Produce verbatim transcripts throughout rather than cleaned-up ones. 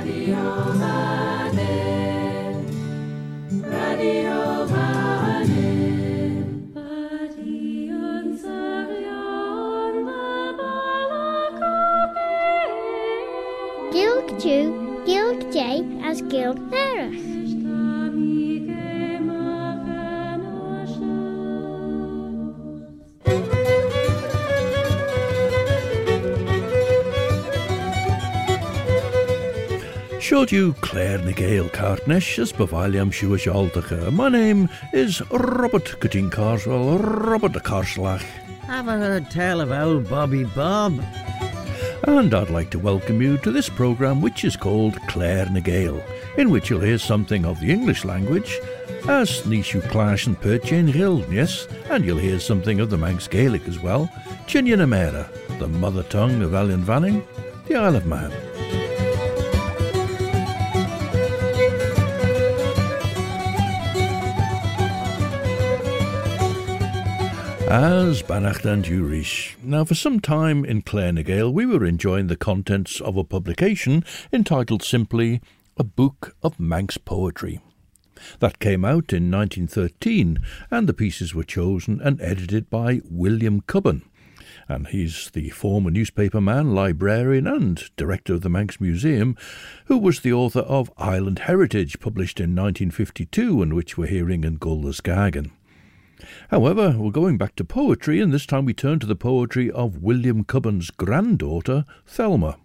Radio Vanny, Radio Vanny, Badian Sarian Balakabe, Gilg Jew, Gilg J as Gilg Nerus. Showed you Claire Nigale Cartnesh as Bavaliam Shuish Aldacha. My name is Robert Cutting Carswell, Robert the Carslach. Have I heard tell of old Bobby Bob? And I'd like to welcome you to this programme which is called Claire Nigale, in which you'll hear something of the English language, as Nishu Clash and Perchain Hill, yes, and you'll hear something of the Manx Gaelic as well, Chinyanamera, the mother tongue of Allen Vanning, the Isle of Man. As Bannacht and Jurish. Now, for some time in Clare Nigale, we were enjoying the contents of a publication entitled simply A Book of Manx Poetry. That came out in nineteen thirteen, and the pieces were chosen and edited by William Cubban. And he's the former newspaperman, librarian and director of the Manx Museum, who was the author of Island Heritage, published in nineteen fifty-two, and which we're hearing in Guldas Gagan. However, we're going back to poetry, and this time we turn to the poetry of William Cubban's granddaughter, Thelma.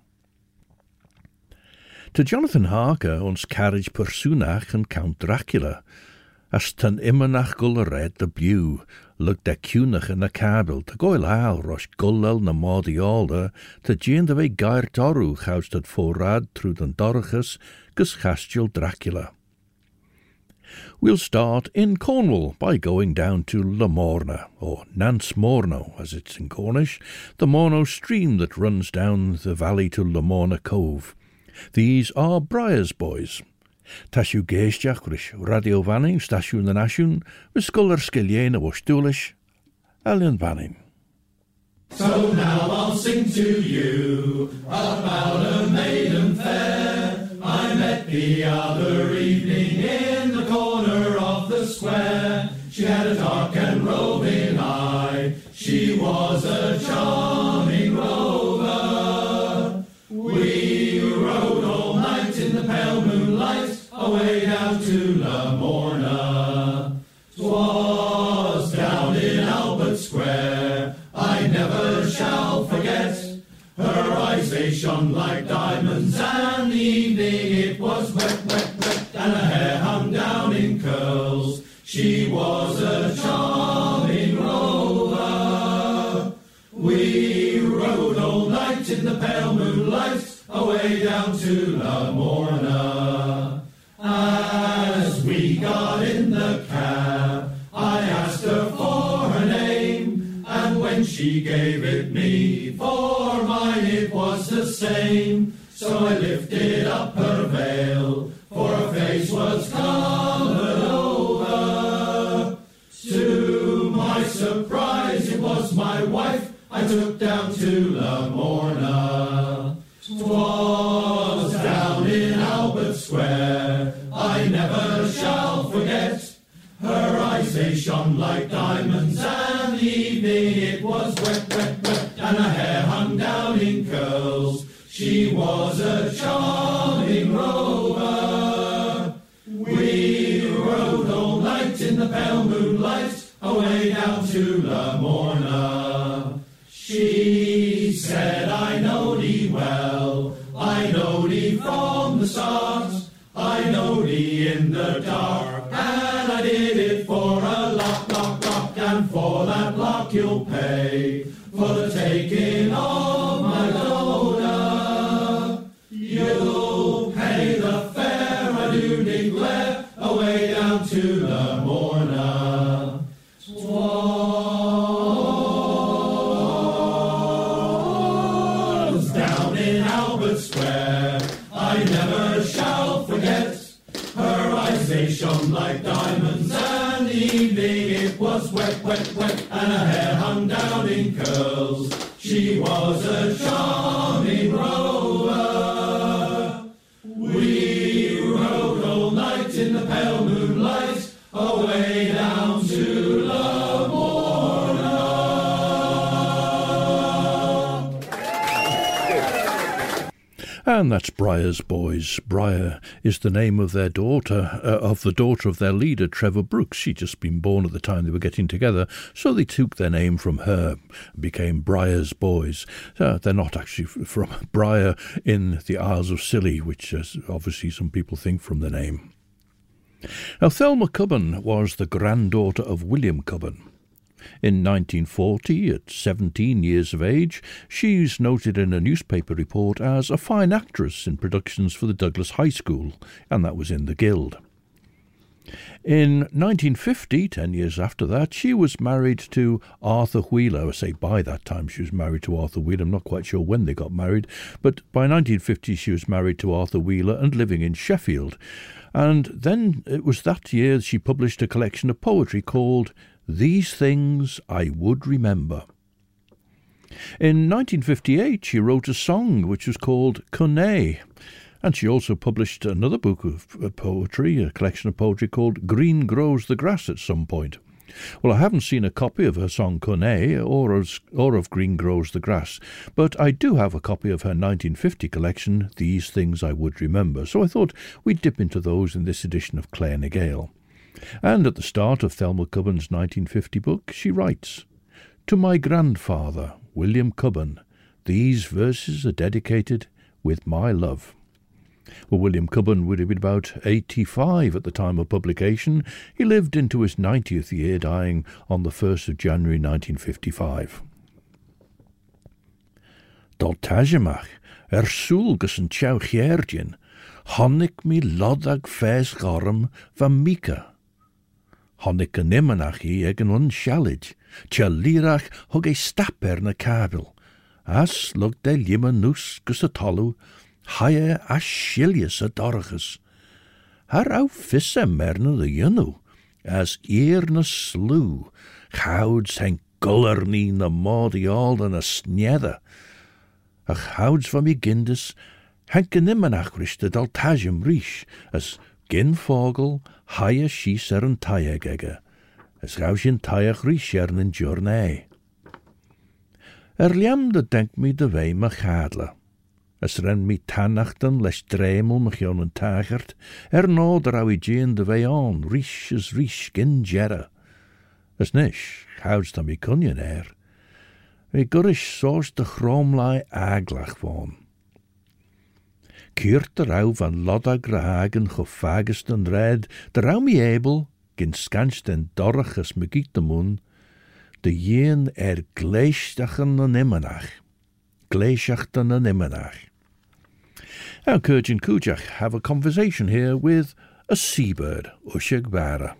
To Jonathan Harker ons carriage Persunach and Count Dracula, as tan immenach gull red the bew, look de cunach in the cabel, to goil al rosh gullel na modi alder, to jean de way gair toru housed at forrad through den dorchus, gus chastul Dracula. We'll start in Cornwall by going down to Lamorna, or Nance Morno as it's in Cornish, the Morno stream that runs down the valley to Lamorna Cove. These are Briar's Boys. Tashu Geisjach rish Radio Vanning, Stasiwn the Nasiwn, Viskuller Skiliena Washtulish, Allen Vanning. So now I'll sing to you about a maiden fair I met the other evening in the corner of the square. She had a dark and roving eye, she was a charming rover. We rode all night in the pale moonlight, away down to Lamorna. 'Twas down in Albert Square, I never shall forget. Her eyes, they shone like diamonds, and the evening it was wet, wet, wet, and her hair hung down in curls. She was a charming rover. We rode all night in the pale moonlight, away down to Lamorna. As we got in the cab, I asked her for her name, and when she gave it me, for mine it was the same. So I lifted up her veil, for her face was covered over. To my surprise, it was my wife I took down to Lamorna. 'Twas down in Albert Square, I never shall forget. Her eyes, they shone like diamonds, and the evening it was wet, wet, wet, and her hair hung down in curls. She was a charming rover. We rode all night in the pale moonlight, away down to Lamorna. She said, I know thee well, I know thee from the start, I know thee in the dark, and I did it for a lock, lock, lock, and for that lock you'll pay, for the taking of my daughter. You'll pay the fare, I do declare, away down to Lamorna. 'Twas down in Albert Square, I never shall forget. Her eyes, they shone like diamonds, and the evening it was wet, wet, wet, and her hair hung down in curls. She was a charming rover. We away down to Lamorna. And that's Briar's Boys. Briar is the name of their daughter, uh, of the daughter of their leader, Trevor Brooks. She'd just been born at the time they were getting together, so they took their name from her, became Briar's Boys. Uh, they're not actually from Briar in the Isles of Scilly, which is obviously some people think from the name. Now, Thelma Cubban was the granddaughter of William Cubban. In nineteen forty, at seventeen years of age, she's noted in a newspaper report as a fine actress in productions for the Douglas High School, and that was in the Guild. In nineteen fifty, ten years after that, she was married to Arthur Wheeler. I say by that time she was married to Arthur Wheeler. I'm not quite sure when they got married, but by nineteen fifty she was married to Arthur Wheeler and living in Sheffield. And then it was that year she published a collection of poetry called These Things I Would Remember. In nineteen fifty-eight, she wrote a song which was called Connée, and she also published another book of poetry, a collection of poetry called Green Grows the Grass at some point. Well, I haven't seen a copy of her song Connée or of, or of Green Grows the Grass, but I do have a copy of her nineteen fifty collection, These Things I Would Remember, so I thought we'd dip into those in this edition of Clare ny Gael. And at the start of Thelma Cubban's nineteen fifty book, she writes, To my grandfather, William Cubban, these verses are dedicated with my love. Well, William Cubban would have been about eighty-five at the time of publication. He lived into his ninetieth year, dying on the first of January nineteen fifty-five. Daltajamach, er súl gus an tjau gheerdjen, honnig mi lodag fes garm van Mika. Honnig an immenach hi ag an unshalid, tja lirach hug e stapper na kabel. As lug de lima nus gus a tolu, haie as shilius a dorgus. Har au fisse merne de junnu, as eer na slew, gouds hen guller nie na modi al en a snedde. Ach gouds van mi gindes, henke nimmenach riste daltajum rish, as gin vogel, haie schies er een taie gegge, as gausjen taiech rish er een journey. Er liam de denk mi de wei me gadle. As ren mi tanachten les dremel me gion een tagert, er no der au I jean de wei on, rish as rish gin jerre. As nish, gouds dan mi kunjen er. We gurish soos de chromlai aglach von. Keert er au van lodda grahagen gefagest en red, der au mi ebel, gin scanst en dorch as me giet de moon, de jeen er gleischachen en immenach. Gleischachten en immenach. Now, Kurj and Kujach have a conversation here with a seabird, Ushag Bara.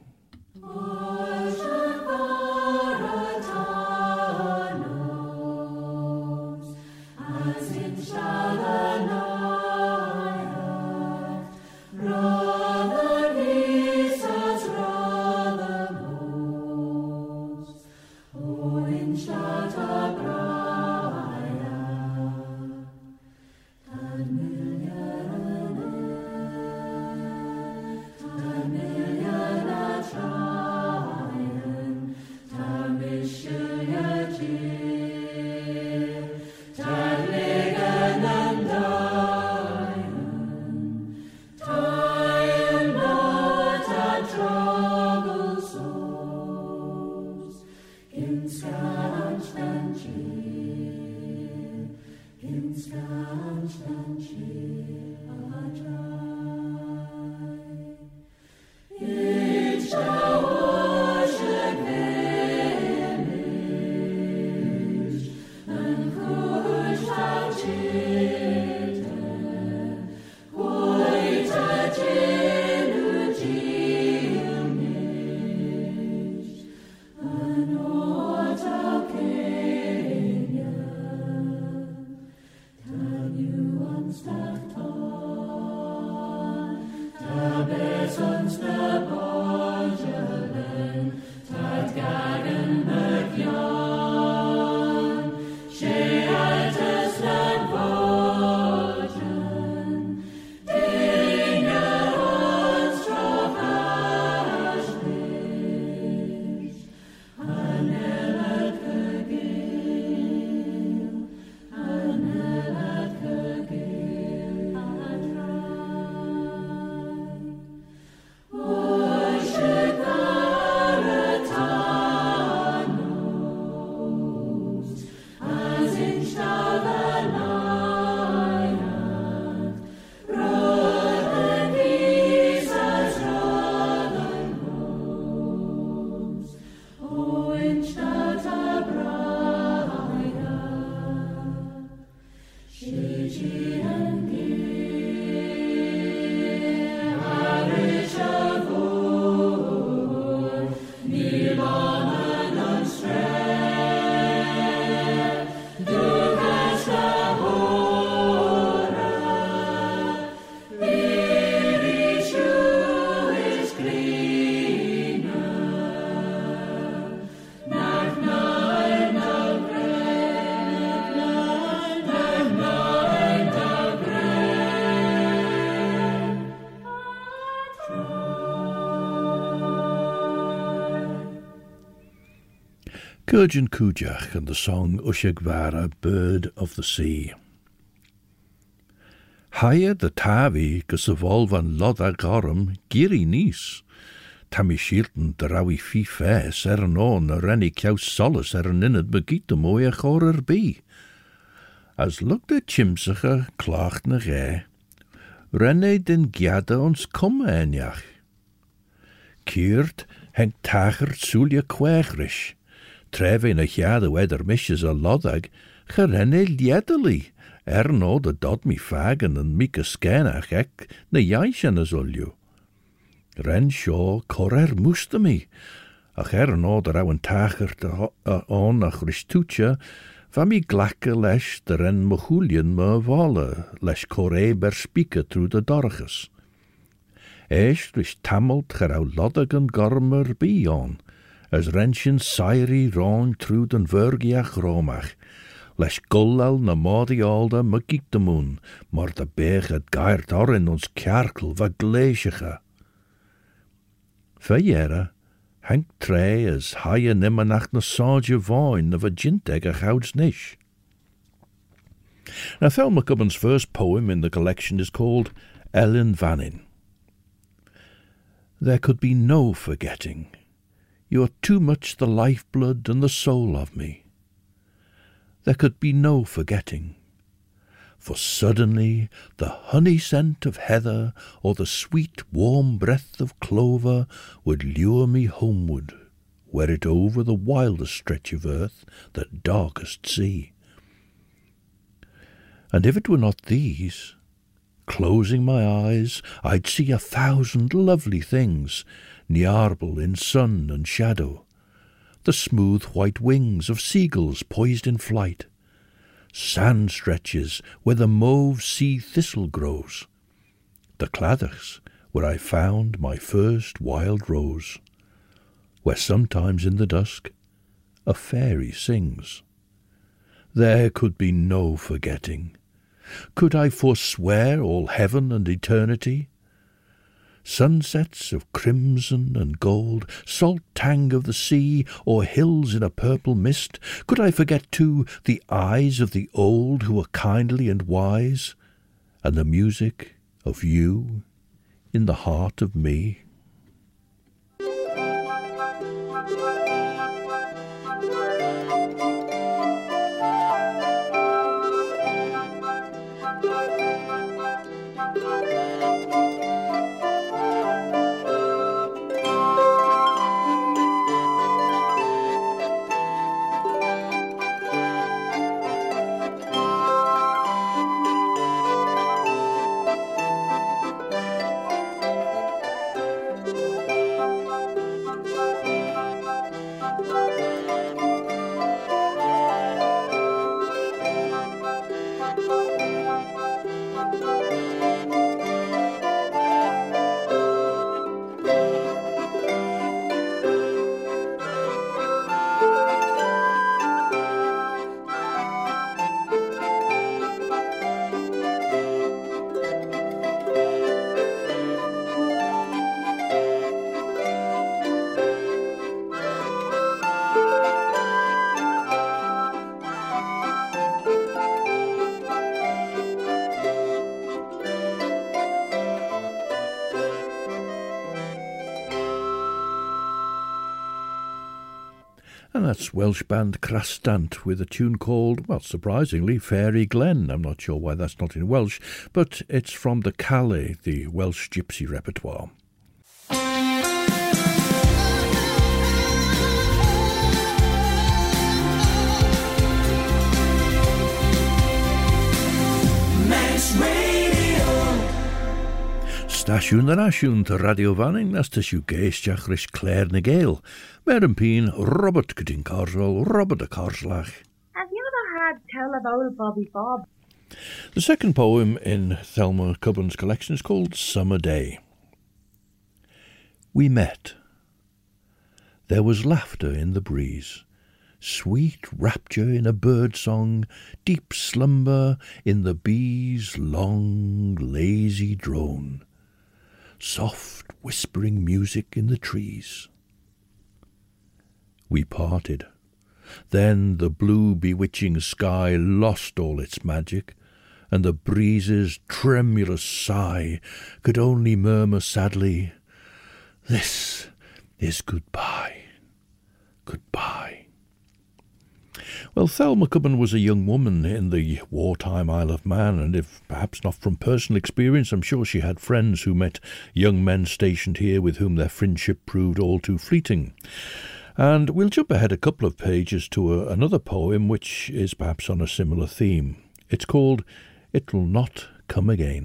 Stop. Gurgen Kujach and the song Ushagvara, Bird of the Sea. Haya the Tavi gysafol van Lodda Gorum Giri Nis. Tammy Shilton drawi fi fes er an on a renny kjaus solace er an innad begita moy a chorer be. As look de chimsacha klacht na ge. Renne den giada ons komme enjach. Kiert hengt tacher sulja kwechrish. Treve na giada weder mishes a lodag, gerenne liedeli. Er no de dod mi fagen en mika skenach ek na jaishen as ulju. Ren sio corer musta mi, ach er no der awen tacher on ach ristutja, va mi glacke lesh der ren mochulien me volle, lesh core ber spieke tru de dorges. Eist rish tammelt gerau loddagen gormer bi on, as rensjen sairi ron tru den vergiach romach, lesh gullal na modi alda me giektemoen, maar de beeg het gaert orin ons kjarkel va gleesige. Verjere, hank tre as haie nimmer nach na saadje voin of a jinteg a gouds nish. Now, Phil McCubben's first poem in the collection is called Ellen Vannin. There could be no forgetting. You are too much the lifeblood and the soul of me. There could be no forgetting. For suddenly the honey scent of heather or the sweet warm breath of clover would lure me homeward, were it over the wildest stretch of earth, the darkest sea. And if it were not these, closing my eyes, I'd see a thousand lovely things, Niarble in sun and shadow, the smooth white wings of seagulls poised in flight, sand stretches where the mauve sea thistle grows, the claddachs where I found my first wild rose, where sometimes in the dusk a fairy sings. There could be no forgetting. Could I forswear all heaven and eternity? Sunsets of crimson and gold, salt tang of the sea, or hills in a purple mist, could I forget too the eyes of the old who were kindly and wise, and the music of you in the heart of me? And that's Welsh band Crastant with a tune called, well, surprisingly, Fairy Glen. I'm not sure why that's not in Welsh, but it's from the Calais, the Welsh gypsy repertoire. Stasiwn yr asiwn to Radio Fanning, nas tys yw geisdiach rys Claire na Gael. Mer yn pyn Robert Gydyn Corswell, Robert y Corslach. Have you ever had Tell of Old Bobby Bob? The second poem in Thelma Cubben's collection is called Summer Day. We met. There was laughter in the breeze, sweet rapture in a bird song, deep slumber in the bee's long, lazy drone, soft whispering music in the trees. We parted, Then the blue bewitching sky lost all its magic, and the breeze's tremulous sigh could only murmur sadly, "This is goodbye, goodbye." Well, Thelma Cubban was a young woman in the wartime Isle of Man, and if perhaps not from personal experience, I'm sure she had friends who met young men stationed here with whom their friendship proved all too fleeting. And we'll jump ahead a couple of pages to a, another poem which is perhaps on a similar theme. It's called "It'll Not Come Again."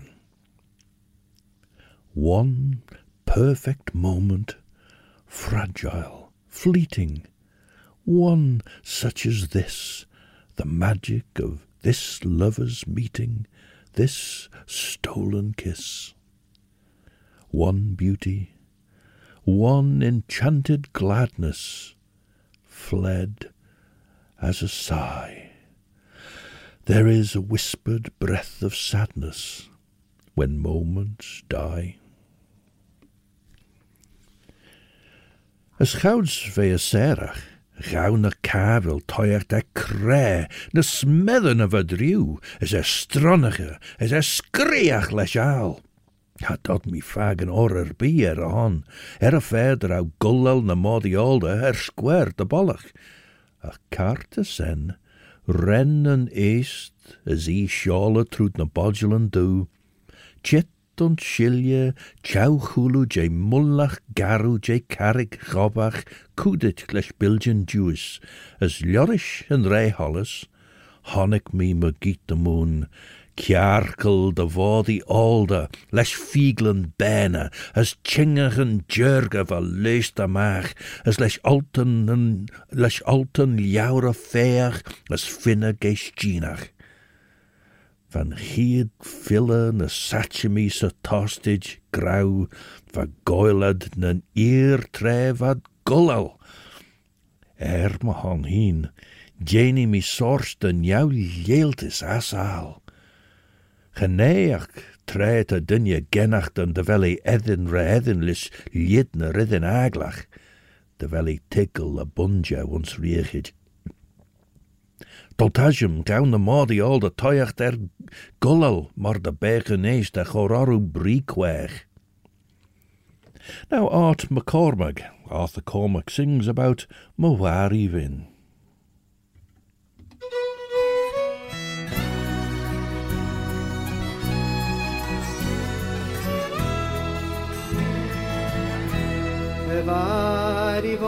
One perfect moment, fragile, fleeting, one such as this, the magic of this lover's meeting, this stolen kiss. One beauty, one enchanted gladness, fled as a sigh. There is a whispered breath of sadness when moments die. As gouds ve a serach, gauw na kabel toiach de kre, na smedden of a drew, as a stronnige, as a skriach leis al. Ha dat mi fagen orer bi er on, er a verder au gullel na modi olde, er square de bollach. A carte sen, ren en eest, as I sjale troet na bodgelen du, chit und Schilje, Chow Hulu, J Mullach, Garu, J Carrick, Robach, Kudit, Gleich Bilgen Jews, as Llorish and Ray Hollis, Honnick me Magit the Moon, Kjarkel de Vodi Alder, Lesh Fieglen Bena, as Chingach and Jurga verleest de Maag, as Lesh Alten and Lesh Alten Jaura Fair, as Finna Geistinach. Van hied fille na satchemi sa tostage grauw, va goilad nan eer tre vad gullal. Er ma han heen, Jenny mi sorst en jou leeltis asal. Geneach tre te dunje genacht en de veli edin re edin lis liedne ridden aglach, de veli tickle a bunja ons riechid. Toltajum down the modi all the toyach der gullal mar de begenees de choraru breekweg. Now Art McCormack, Arthur Cormack sings about Mawari Vin. Mawari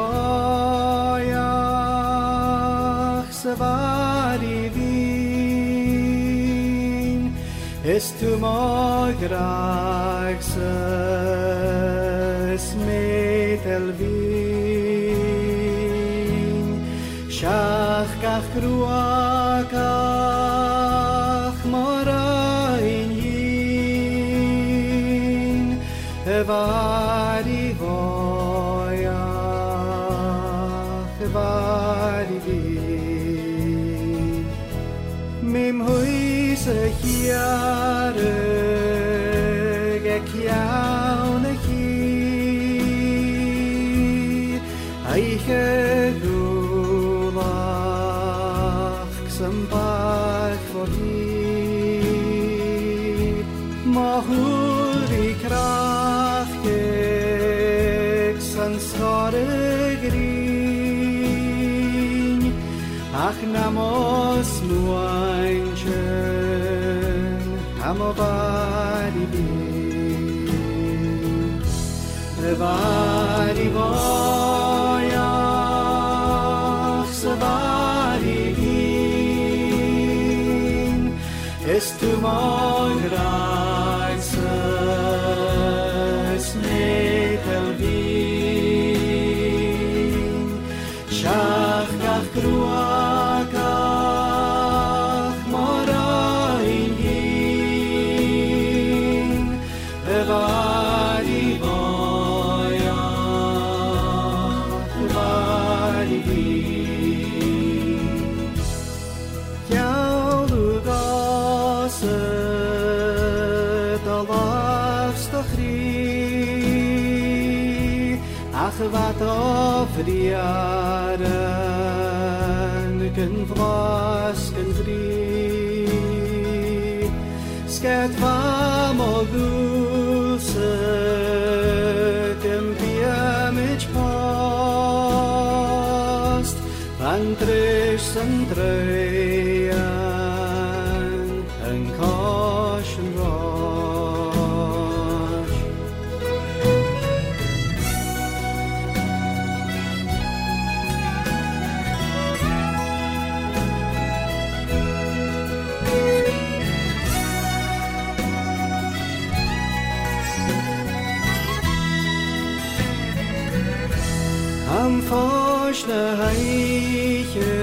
voyach Savari vin, es tu mograx es metel vin, shach kach kruakach mora in yin, evari voyach, evari vin. Mim huise chiare ge chiaune chi aiche gulach xambach for hi mahuri krach ge sanskare grin ach namos nuanchen amovari bin revari voyach savari bin es tu mograis es metel bin shach kach kruakach mora in yin evari voyach evari vin Kjaulu gaset alafstachri ach wat of riare Can vlas can vrij Sket vam o gulse Can piamich past Van trish and treyan And caution rush Am fosh na heiche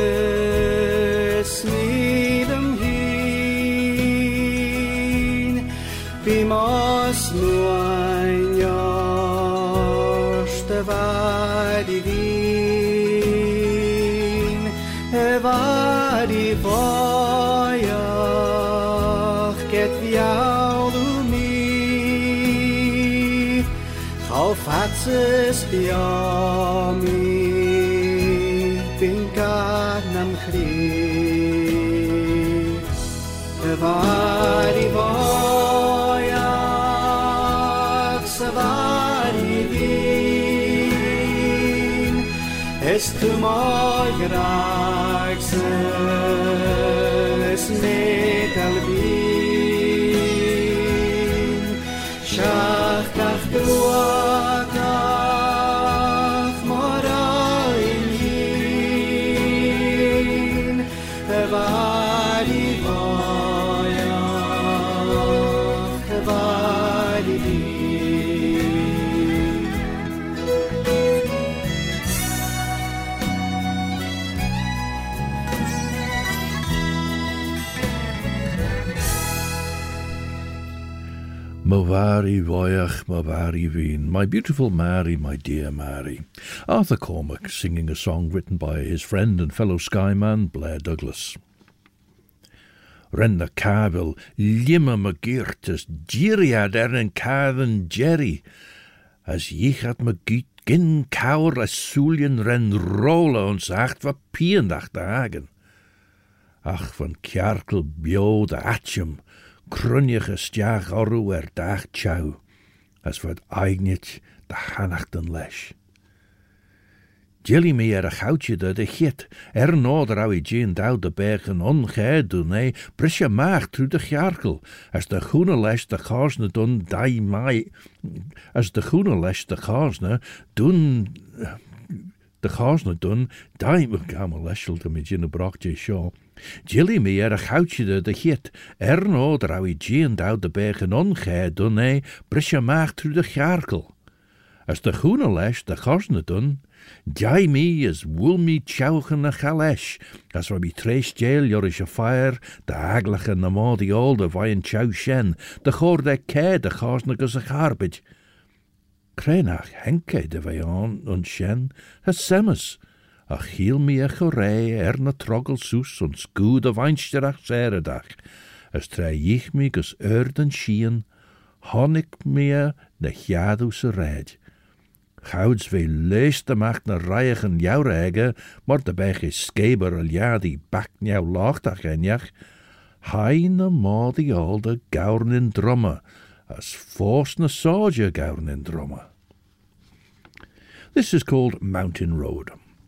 snidem hin Bimos muain yosh te vadi vin E vadi voyach get viaudu mi Auf Hatzes biami Binkanam chri Evari voyach Savari vin Es tu moigraxen Es metal vin Shach kach duatach morain yin Evari voyach Evari vin Mavari voyach, Mavari veen, my beautiful Mary, my dear Mary. Arthur Cormac singing a song written by his friend and fellow skyman Blair Douglas. Ren na Cavill, Limma McGeertus, Giriad Erin Cathan Jerry, as Yichat McGeet gin cower as Sulian ren rolla ons acht va piendach de hagen. Ach van Kjarkel bio de atjem, Krunjige stjach orru er dag tjau, as wat eignit de hanachten lesh. Jilly me er a goudje de de git, er noder au I jean doud de bergen ongeheid doen, nee, brisje maag through de Kjarkel, as de groene lesh de gaasne doen die mai, as de groene lesh de gaasne doen, de gaasne doen, die me gamel leshel de me jine brochtje shaw. Jilly me er a goudje de de git, er noder au I jean doud de bergen ongeheid doen, nee, brisje maag through de Kjarkel. As de groene lesh de gaasne doen, Jai me as wool me chauchen na chalesh, as wa me tres jail jorish a fire, de aglache na ma die olde vaien chau shen, de chor de ke de chasnagus a garbage. Krenach henke de vajan und shen, has semmes, a chiel me a chorei er na trogel soes und scoe de weinsterach zeredach, as tre jich me gus urden shien, honik me na jadus a red. Gouds veel leest de macht na rijen jouw eigen, maar de bij is skeber al ja die bak jouw laagdag en jach. Heine ma die alde gaurn in dromme, as force na soldier gaurn in dromme. This is called Mountain Road.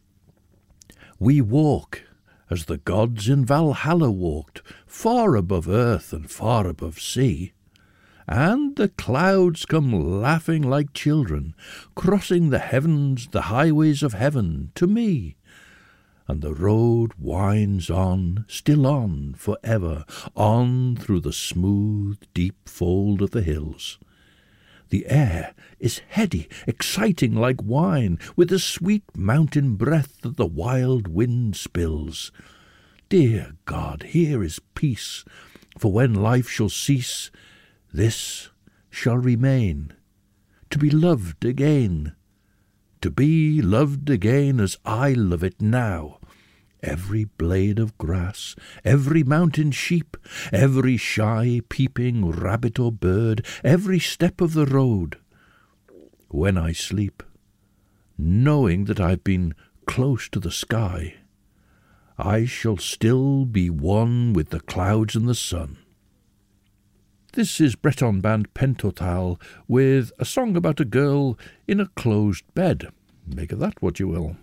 We walk, as the gods in Valhalla walked, far above earth and far above sea. And the clouds come laughing like children, crossing the heavens, the highways of heaven, to me. And the road winds on, still on, for ever, on through the smooth, deep fold of the hills. The air is heady, exciting like wine, with the sweet mountain breath that the wild wind spills. Dear God, here is peace, for when life shall cease, this shall remain, to be loved again, to be loved again as I love it now. Every blade of grass, every mountain sheep, every shy peeping rabbit or bird, every step of the road. When I sleep, knowing that I've been close to the sky, I shall still be one with the clouds and the sun. This is Breton band Pen Total with a song about a girl in a closed bed. Make of that what you will.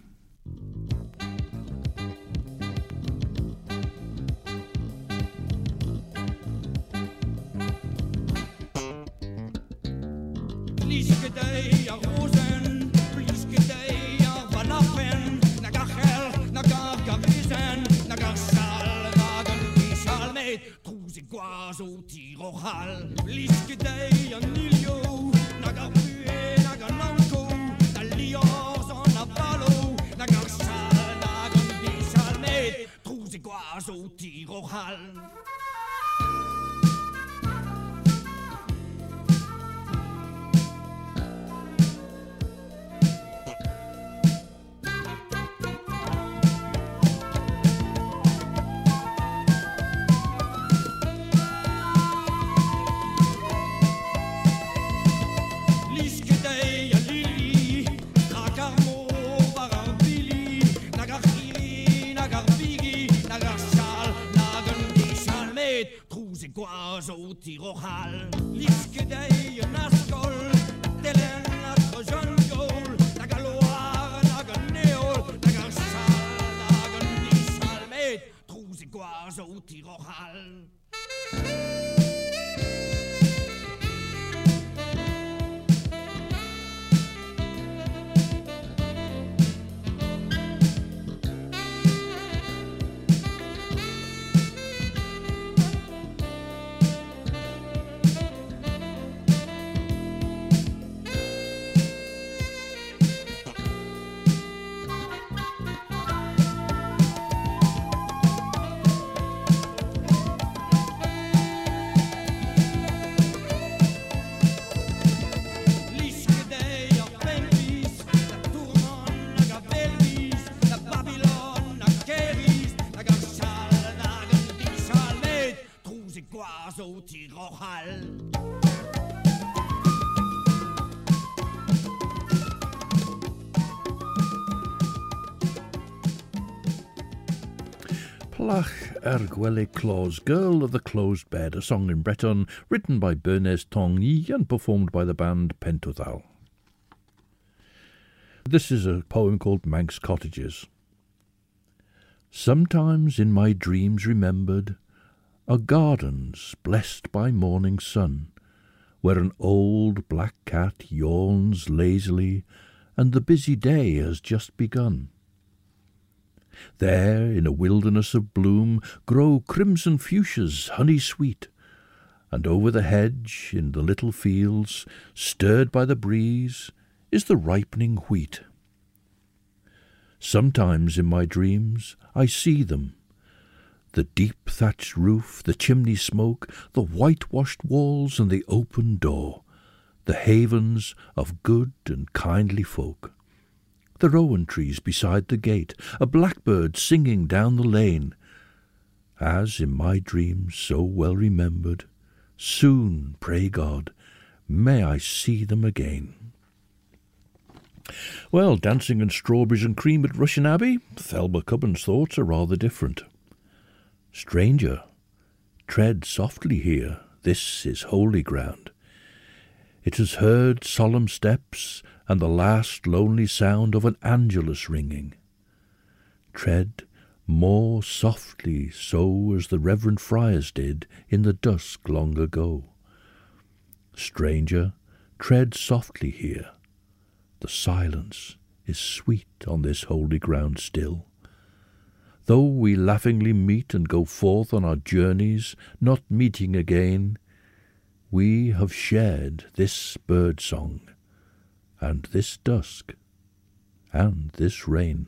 Zo tirohal, liske dei an ilio, nagar bue, nagar nanko, na liors an avalo, nagar sal, nagar bisal med, trouze gwa zo tirohal. Zo tirohal, liske dei en askol, delen atre jungol, nagar loar, nagar neol, nagar sal, nagar nisal med, trouze gwa zo tirohal. Plach er Gwele Claus, Girl of the Closed Bed, a song in Breton, written by Bernays Tongyi and performed by the band Pen Total. This is a poem called Manx Cottages. Sometimes in my dreams remembered are gardens blessed by morning sun, where an old black cat yawns lazily and the busy day has just begun. There, in a wilderness of bloom, grow crimson fuchsias honey-sweet, and over the hedge, in the little fields, stirred by the breeze, is the ripening wheat. Sometimes in my dreams I see them, the deep thatched roof, the chimney smoke, the whitewashed walls and the open door, the havens of good and kindly folk. The rowan trees beside the gate, a blackbird singing down the lane, as in my dreams so well remembered, soon, pray God, may I see them again. Well, dancing and strawberries and cream at Rushen Abbey, Thelma Cubben's thoughts are rather different. Stranger, tread softly here, this is holy ground. It has heard solemn steps and the last lonely sound of an angelus ringing. Tread more softly, so as the reverend friars did in the dusk long ago. Stranger, tread softly here. The silence is sweet on this holy ground still. Though we laughingly meet and go forth on our journeys, not meeting again, we have shared this bird song, and this dusk, and this rain.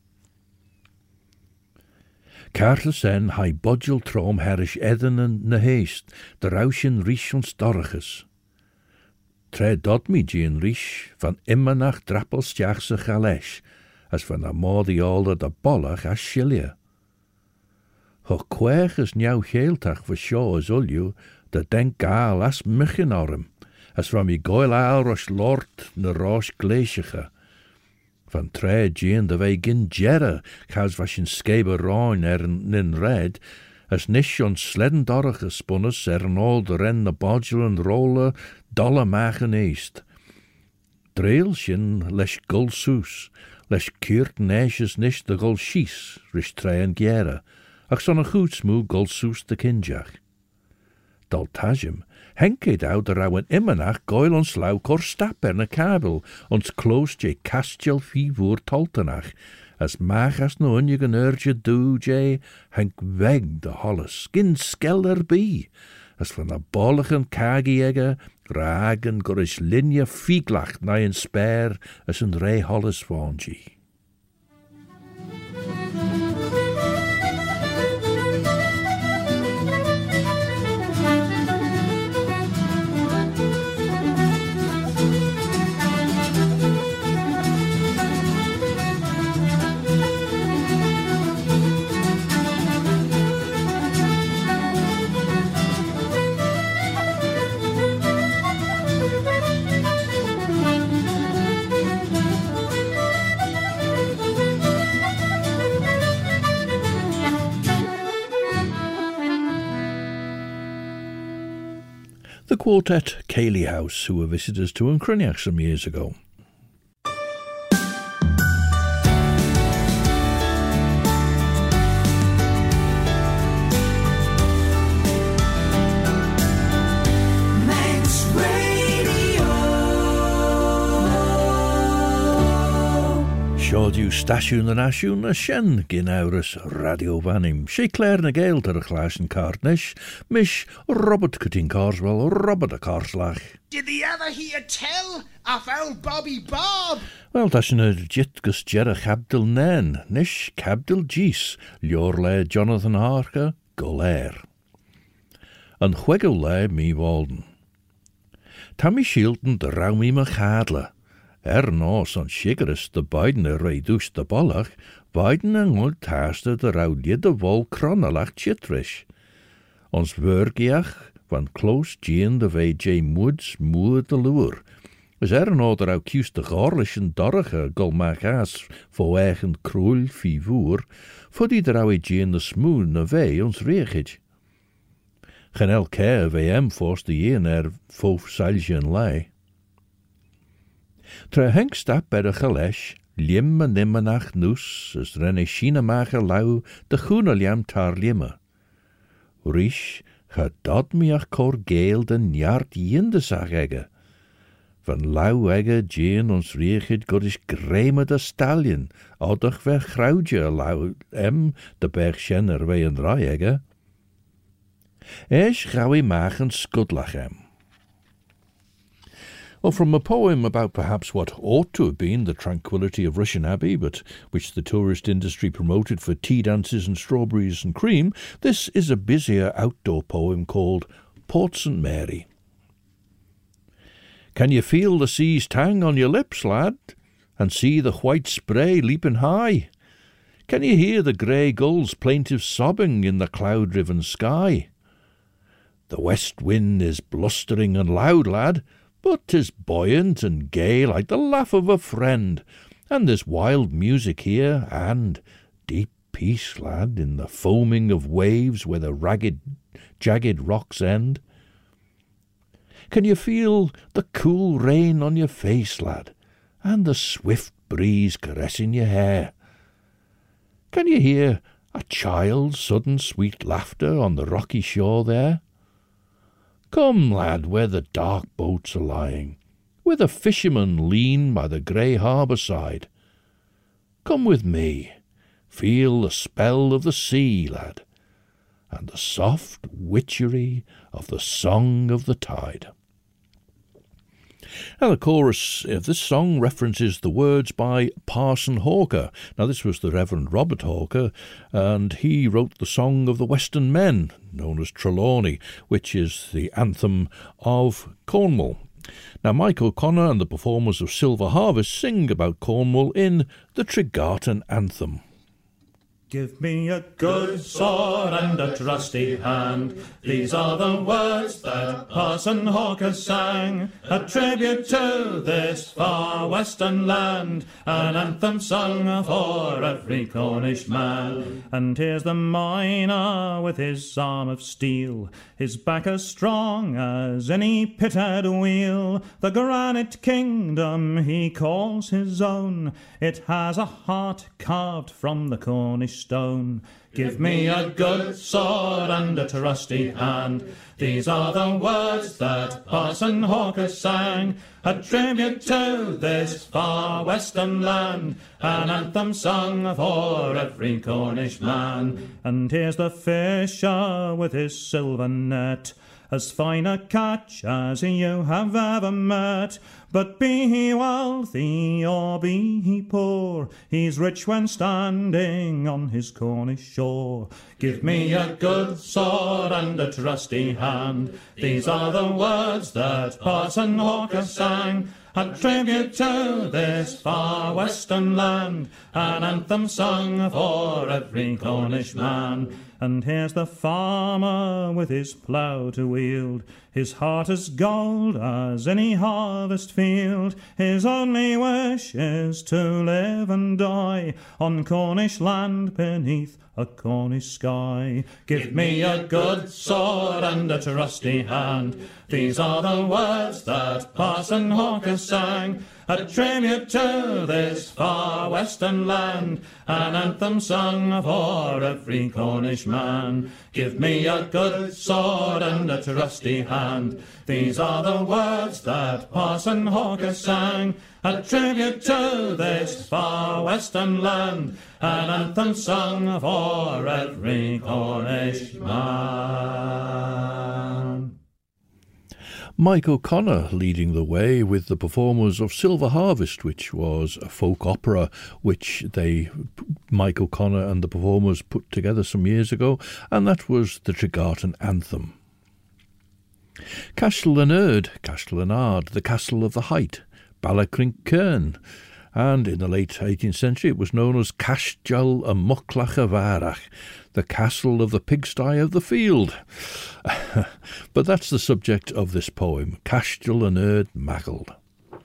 Carthasen hai bodgel trom herish edden na heest, de raushin rish ons dorges. Tre dod mi gien rish, van immenach drappelstjachse galesh, as van a modiolde de bollach as shilia. Ho quech is njau geeltach voor shaw as ulju, de denk gaal as michinorm, as van mi goil aal rosh lort na rosh glesige. Van tre Jean de ve gin jerra, chas was in scaber roin er nin red, as nish on sledden dorach spunnus er an all de ren the bodgel and roller dollar machen east. Dreil shin lesh gul soos, lesh keurt neshes nish de gul shies, rish tre en gera, ach son a goed smoo gul soos de kinjach. Dal tajim, henke out er ouwen immenach goil ons lau kor stap er na kabel, ons close je kastjel fivoer toltenach, as mach as no unje genurge do je, henk weg de holle skin skeller be, as van a bolligen kagiege, ragen gorish linje fieglach na een spare, as een rei holles vangie. The quartet Cayley House, who were visitors to Uncruniach some years ago. Manx Radio. Siodiw stasiwn yn asiwn a sien gyn awrys radio fanim. Se Claire na Gael tar a chlas yn Cartnish, mish Robert Cutting Carswell, Robert a Carslach. Did the ever hear tell of old Bobby Bob? Wel, das yn yr jit gys jera Cabdil Nen, nish Cabdil Gis, lior le Jonathan Harker, Golair. Yn chwegw le mi Walden. Tammy Shilton de raw mi ma chadla. Er nos an shigeris de beiden er reidus de bollach, beiden en old taste de raw de vol kronalach chitrish. Ons wurgiach van close Jean de V J Moods moer de loer. Is er no de raw kies de gorlichen dorge golmachas vo eigen kroel fivoer, voor die de raw Jean de smoel na V ons reegid. Gen elke V M forst de jen er fof saljen lei. Tre henk stap bij de gelesh, lim en nimmenach noes, as renne schienemacher lau de groene liam tar limme. Rish, ga dat miach kor geel den jart jinde sag egge. Van lau egge jean ons riechid godish greme de stallion, oudach ver grauwje lau em de bergschenner wei een rij egge. Esch gawi machen skudlach em. Well, from a poem about perhaps what ought to have been the tranquility of Rushen Abbey, but which the tourist industry promoted for tea dances and strawberries and cream, this is a busier outdoor poem called Port Saint Mary. Can you feel the sea's tang on your lips, lad, and see the white spray leaping high? Can you hear the grey gulls' plaintive sobbing in the cloud-riven sky? The west wind is blustering and loud, lad, but 'tis buoyant and gay like the laugh of a friend, and there's wild music here, and deep peace, lad, in the foaming of waves where the ragged, jagged rocks end. Can you feel the cool rain on your face, lad, and the swift breeze caressing your hair? Can you hear a child's sudden sweet laughter on the rocky shore there? Come, lad, where the dark boats are lying, where the fishermen lean by the grey harbour side. Come with me, feel the spell of the sea, lad, and the soft witchery of the song of the tide. Now, the chorus of this song references the words by Parson Hawker. Now, this was the Reverend Robert Hawker, and he wrote the Song of the Western Men, known as Trelawney, which is the anthem of Cornwall. Now, Mike O'Connor and the performers of Silver Harvest sing about Cornwall in the Tregarten Anthem. Give me a good sword and a trusty hand. These are the words that Parson Hawker sang, a tribute to this far western land, an anthem sung for every Cornish man. And here's the miner with his arm of steel, his back as strong as any pitted wheel. The granite kingdom he calls his own, it has a heart carved from the Cornish stone. Give me a good sword and a trusty hand. These are the words that Parson Hawker sang, a tribute to this far western land, an anthem sung for every Cornish man. And here's the fisher with his silver net, as fine a catch as you have ever met. But be he wealthy or be he poor, he's rich when standing on his Cornish shore. Give me a good sword and a trusty hand. These are the words that Parson Hawker sang, a tribute to this far western land, an anthem sung for every Cornish man. And here's the farmer with his plough to wield, his heart as gold as any harvest field. His only wish is to live and die on Cornish land beneath a Cornish sky. Give me a good sword and a trusty hand. These are the words that Parson Hawker sang, a tribute to this far western land, an anthem sung for every Cornish man. Give me a good sword and a trusty hand. These are the words that Parson Hawker sang, a tribute to this far western land, an anthem sung for every Cornish man. Mike O'Connor leading the way with the performers of Silver Harvest, which was a folk opera which they, Mike O'Connor and the performers put together some years ago, and that was the Tregarton Anthem. Castell yn Erd, Castell yn Ard, the Castle of the Height, Ballacrink Cairn, and in the late eighteenth century it was known as Castell y Mucklach y Farach, the castle of the pigsty of the field. But that's the subject of this poem, Castell yn Erd Magald.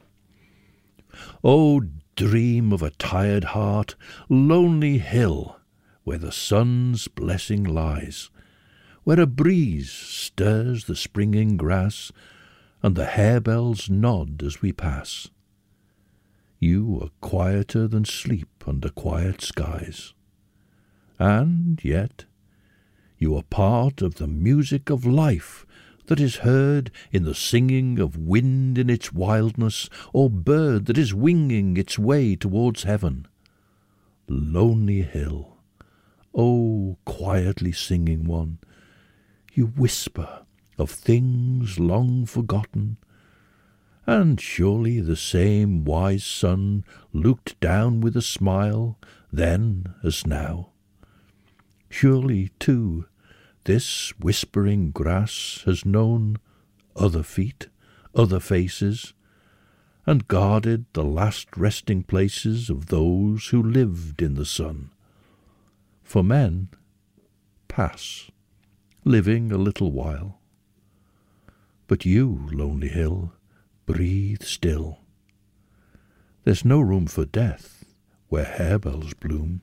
Oh, dream of a tired heart, lonely hill, where the sun's blessing lies, where a breeze stirs the springing grass, and the harebells nod as we pass. You are quieter than sleep under quiet skies. And yet, you are part of the music of life that is heard in the singing of wind in its wildness, or bird that is winging its way towards heaven. Lonely hill, oh, quietly singing one, you whisper of things long forgotten, and surely the same wise sun looked down with a smile, then as now. Surely, too, this whispering grass has known other feet, other faces, and guarded the last resting places of those who lived in the sun. For men pass, living a little while. But you, lonely hill, breathe still. There's no room for death where harebells bloom.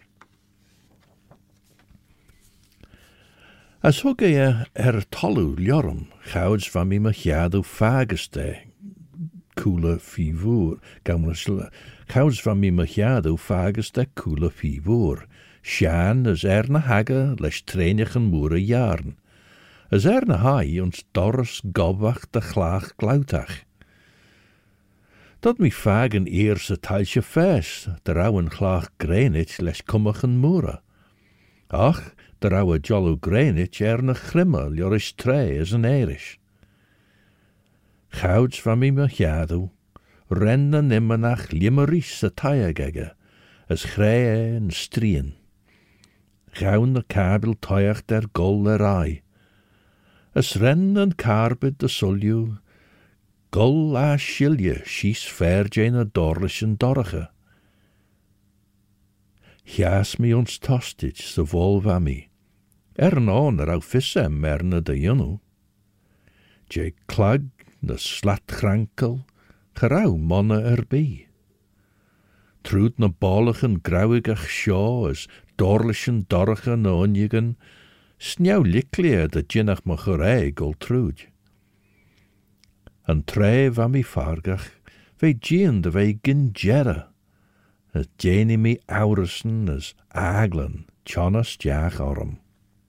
As hug é ar tolú leorm, chauds van mi machiadú fagaste, coola fivúr, chauds van mi machiadú fagaste coola fivúr, Shan as er na haga leis treinighan moere jaarn, as er na hai ons dorres gobach de chlach glautach. Dat mi fagen eers a talsje fes, de rauwen chlach grenit leis cumachan moere. Ach, de rauwe jollo grenit er na chrimmer joris tre as an eirish. Chauds van mi machiadú, ren na nimmenach limmeris a taiagege, as chreie en strien. Gaun na kabel toiach der gol er ai. As ren an carbid de solju, gol a shilje, shees fair jane a dorlish en dorige. Hias mi ons tostig sa vol va mi. Er on er au fisse merne de yunu. Je clag na slatchrankel, gerau monne erbij. Trud na balligen grauwigach shaw as dorlichen dorgen na onjigen, snjauw liklia de jinnach ma gerei gol trud. An tre va mi fargach, ve gien de ve gingera, as jeni mi aurisen as aglen, chonas jach orm.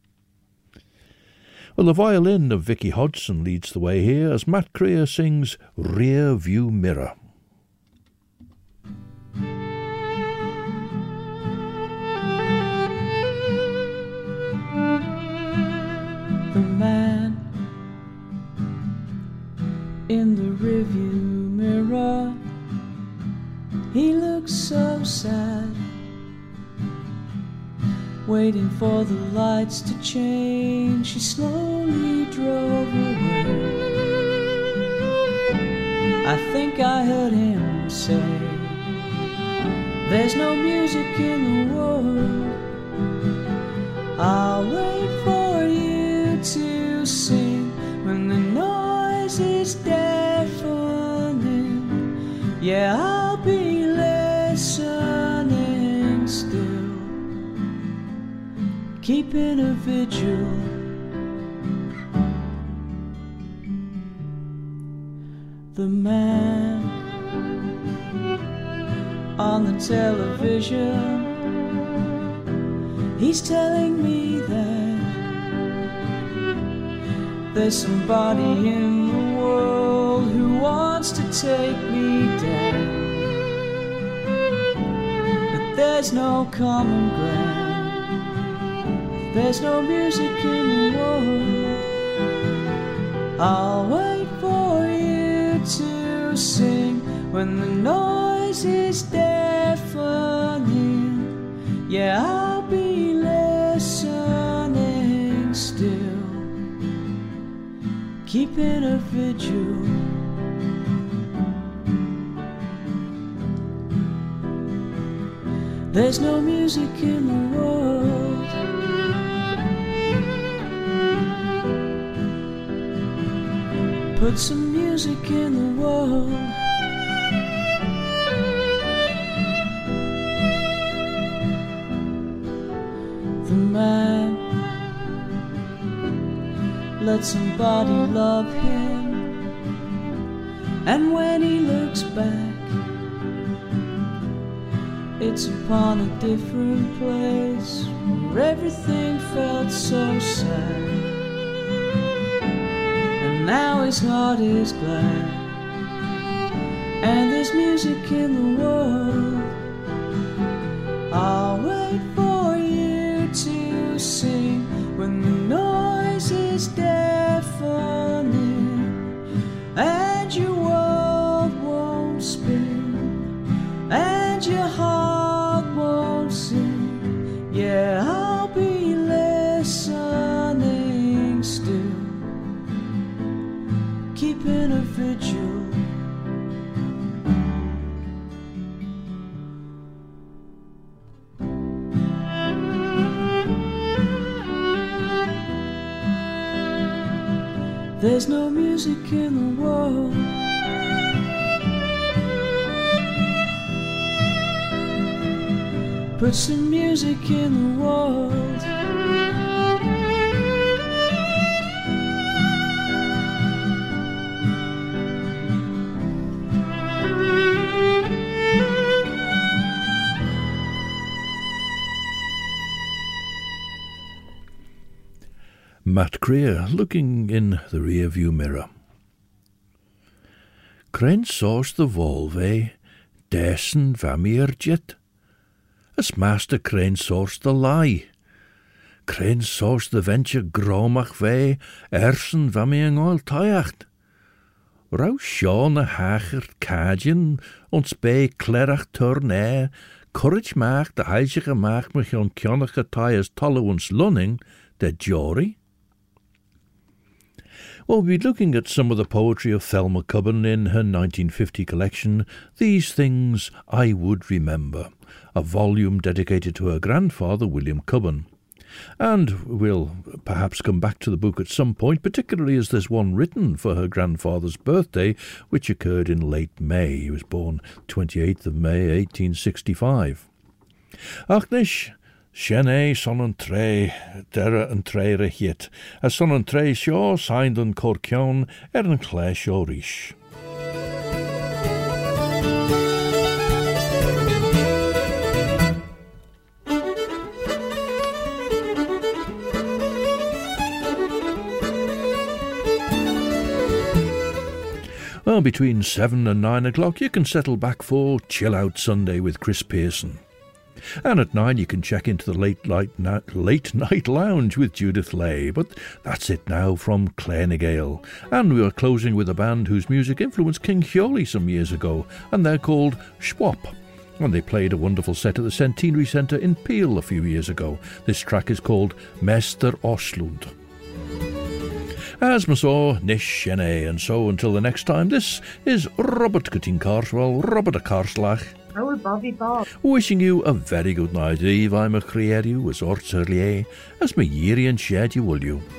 Well, the violin of Vicky Hodgson leads the way here as Matt Creer sings Rear View Mirror. The man in the rearview mirror, he looks so sad, waiting for the lights to change. She slowly drove away. I think I heard him say, there's no music in the world. I'll wait for you to sing when the noise is deafening. Yeah, I'll be listening still, keeping a vigil. The man on the television, he's telling me that there's somebody in the world who wants to take me down, but there's no common ground. There's no music in the world. I'll wait for you to sing when the noise is deafening. Yeah, I'll be listening still, keeping a vigil. There's no music in the world. Put some music in the world. The man let somebody love him, and when he looks back, it's upon a different place where everything felt so sad. Now his heart is glad, and there's music in the world. I'll wait for you to sing when the noise is deafening, and your world won't spin, and your heart won't sing. Yeah, I'll be listening still, keeping a vigil. There's no music in the world. Put some music in the world. Matt Creer looking in the rearview mirror. Cren saws the volve, dessen vamir jet. As master Cren saws the lie. Cren saws the venture gromach ve, ersen vamiang oil tayacht. Rau Sean a hachert cajin, ons be clerach turne, courage maak de heisige maak mich on kionige tayas tolle ons lunning, de jory. Well, we'll be looking at some of the poetry of Thelma Cubban in her nineteen fifty collection, These Things I Would Remember, a volume dedicated to her grandfather, William Cubban. And we'll perhaps come back to the book at some point, particularly as there's one written for her grandfather's birthday, which occurred in late May. He was born twenty-eighth of May, eighteen sixty-five. Ach nish, Sienne son an tre, dere an treire hiet, as son an tre sio signed an corcion er an clé sio rish. Well, between seven and nine o'clock you can settle back for Chill Out Sunday with Chris Pearson. And at nine you can check into the late night, na- late night lounge with Judith Lay. But that's it now from Clare Nigale. And we are closing with a band whose music influenced King Hewley some years ago, and they're called Schwab. And they played a wonderful set at the Centenary Centre in Peel a few years ago. This track is called Mester Oslund. As Masaw, Nish, Shene, and so until the next time, this is Robert Cutting Carswell, Robert a Carslach. Oh, Bobby Bob. Wishing you a very good night. Eve, I'm a creer you as ortserlie, as me yeary and shed you will you.